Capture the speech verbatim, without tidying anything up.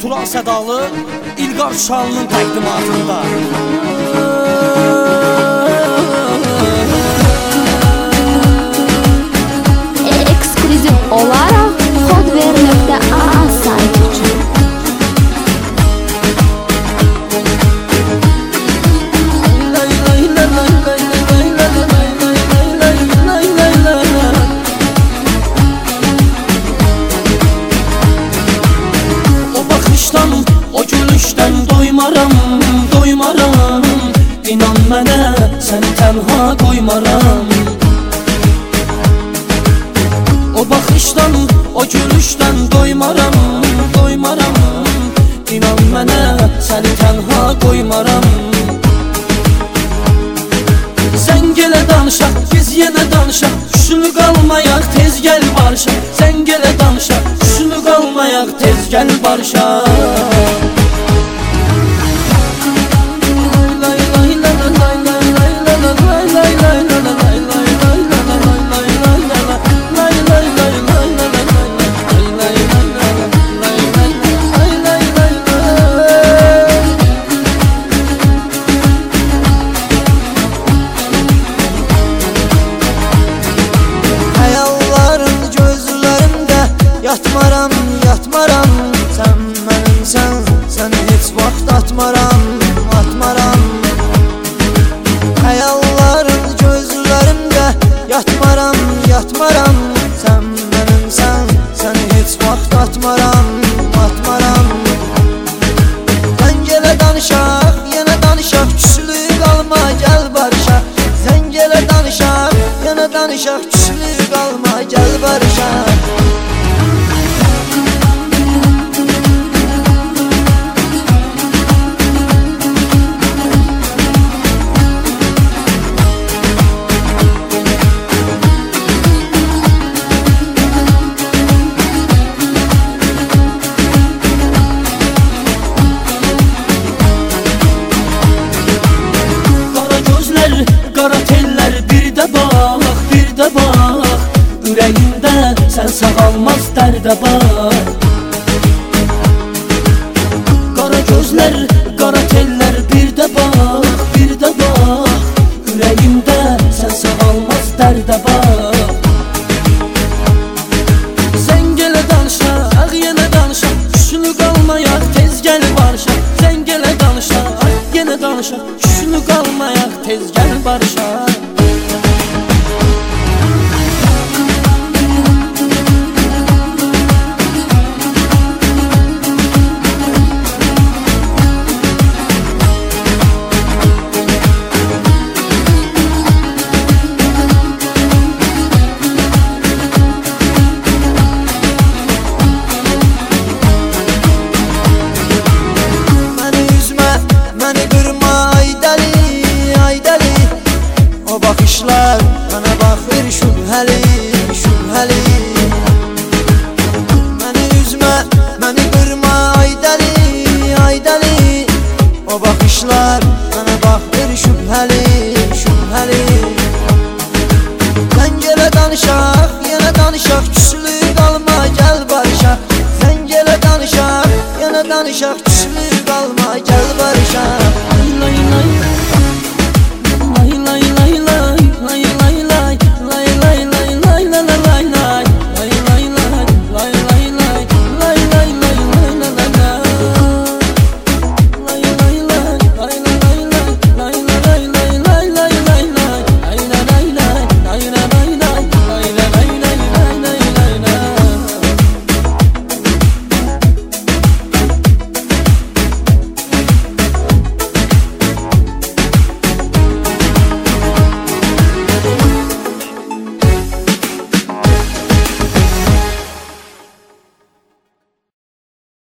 Tural Sədalı İlqar Şalının təqdimatında. Eksklüziv olaraq Hotver nöqtə a sayti üçün. O gülüşdən doymaram, doymaram. İnan mənə, səni tənha qoymaram. O baxışdan, o gülüşdən doymaram, doymaram. İnan mənə, səni tənha qoymaram. Sən gələ danışaq, biz yenə danışaq. Şunu qalmayaq, tez gəl barışaq. Sən gələ danışaq, şunu qalmayaq, tez gəl barışaq. Yatmaram, yatmaram, sən mənimsən, səni heç vaxt atmaram, atmaram. Xəyalların gözlərimdə, yatmaram, yatmaram, sən mənimsən, səni heç vaxt atmaram, atmaram. Sən gələ danışaq, yenə danışaq, küslü qalma, gəl barışaq. Sən gələ danışaq, yenə danışaq, küslü qalma, gəl barışaq. Qara tellər bir də bax, bir də bax. Ürəyimdə sən sağalmaz dərdə bax. Qara gözlər, qara tellər bir də bax, bir də bax. Ürəyimdə sən sağalmaz dərdə bax. Sən gələ danışaq, yenə danışaq. Şunu qalmayaq, tez gəl barışaq. Sən gələ danışaq, yenə danışaq. Şunu qalmayaq, tez gəl barışaq. Mənə baxır şübhəli, şübhəli. Məni üzmə, məni qırma, ay dəli, ay dəli. O baxışlar mənə baxır şübhəli, şübhəli. Sən gələ danışaq, yenə danışaq, küslü qalma, gəl barışaq. Sən gələ danışaq, yenə danışaq, küslü qalma, gəl barışaq.